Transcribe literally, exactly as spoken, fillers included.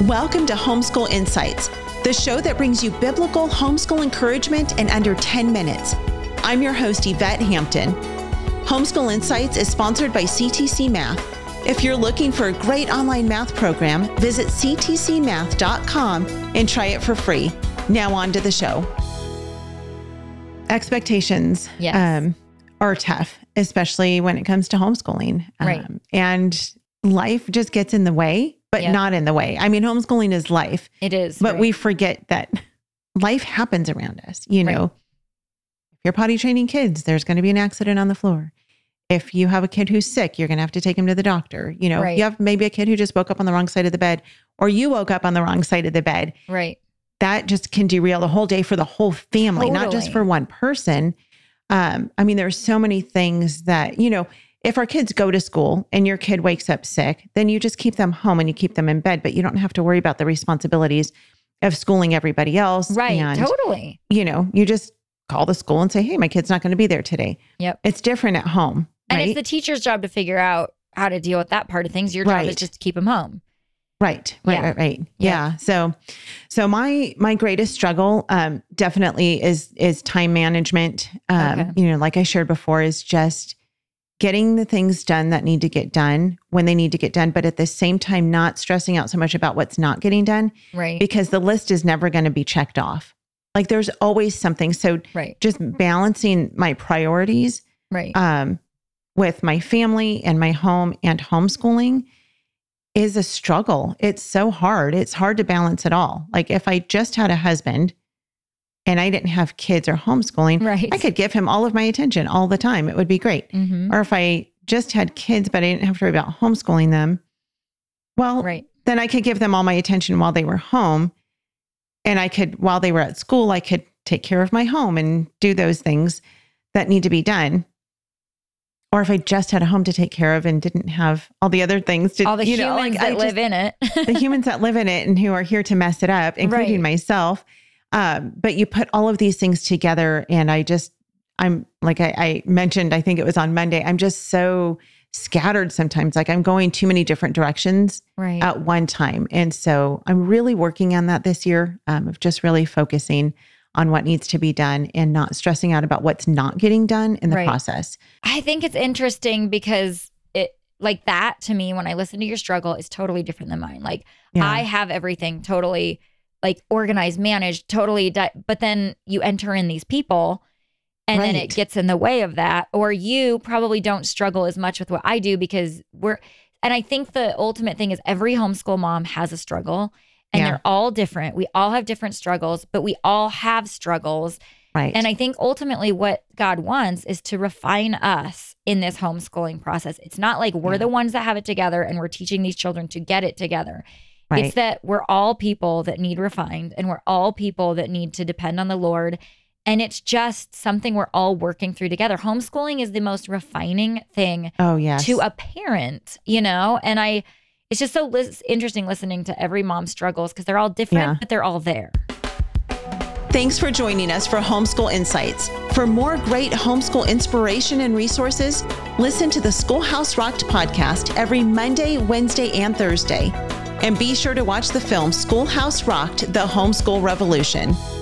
Welcome to Homeschool Insights, the show that brings you biblical homeschool encouragement in under ten minutes. I'm your host, Yvette Hampton. Homeschool Insights is sponsored by C T C Math. If you're looking for a great online math program, visit c t c math dot com and try it for free. Now on to the show. Expectations yes. um, are tough, especially when it comes to homeschooling. Right. Um, and life just gets in the way, but yep. not in the way. I mean, homeschooling is life. It is. But right. we forget that life happens around us. You know, right. If you're potty training kids, there's going to be an accident on the floor. If you have a kid who's sick, you're going to have to take him to the doctor. You know, right. you have maybe a kid who just woke up on the wrong side of the bed, or you woke up on the wrong side of the bed. Right. That just can derail the whole day for the whole family, totally. Not just for one person. Um, I mean, there's so many things that, you know, if our kids go to school and your kid wakes up sick, then you just keep them home and you keep them in bed, but you don't have to worry about the responsibilities of schooling everybody else. Right. And, totally. You know, you just call the school and say, hey, my kid's not going to be there today. Yep. It's different at home. And right? it's the teacher's job to figure out how to deal with that part of things. Your job right. is just to keep them home. Right, right, yeah. right, right. Yeah. yeah. So, so my, my greatest struggle, um, definitely is, is time management. Um, okay. You know, like I shared before, is just getting the things done that need to get done when they need to get done, but at the same time, not stressing out so much about what's not getting done. Right. Because the list is never going to be checked off. Like there's always something. So right. just balancing my priorities, right. um, with my family and my home and homeschooling is a struggle. It's so hard. It's hard to balance it all. Like if I just had a husband and I didn't have kids or homeschooling, right. I could give him all of my attention all the time. It would be great. Mm-hmm. Or if I just had kids, but I didn't have to worry about homeschooling them, well, right. then I could give them all my attention while they were home. And I could, while they were at school, I could take care of my home and do those things that need to be done. Or if I just had a home to take care of and didn't have all the other things to, all the you humans know, like that I live just, in it, the humans that live in it and who are here to mess it up, including right. myself. Um, but you put all of these things together and I just, I'm like I, I mentioned, I think it was on Monday, I'm just so scattered sometimes. Like I'm going too many different directions right. at one time. And so I'm really working on that this year, um, of just really focusing on what needs to be done and not stressing out about what's not getting done in the right. process. I think it's interesting because it like that to me, when I listen to your struggle, is totally different than mine. Like yeah. I have everything totally like organized, managed, totally. Di- but then you enter in these people and right. then it gets in the way of that. Or you probably don't struggle as much with what I do because we're, and I think the ultimate thing is every homeschool mom has a struggle and yeah. they're all different. We all have different struggles, but we all have struggles. Right. And I think ultimately what God wants is to refine us in this homeschooling process. It's not like we're yeah. the ones that have it together and we're teaching these children to get it together. Right. It's that we're all people that need refined and we're all people that need to depend on the Lord. And it's just something we're all working through together. Homeschooling is the most refining thing oh, yes. to a parent, you know? And I, it's just so lis- interesting listening to every mom's struggles because they're all different, yeah. but they're all there. Thanks for joining us for Homeschool Insights. For more great homeschool inspiration and resources, listen to the Schoolhouse Rocked podcast every Monday, Wednesday, and Thursday. And be sure to watch the film Schoolhouse Rocked: The Homeschool Revolution.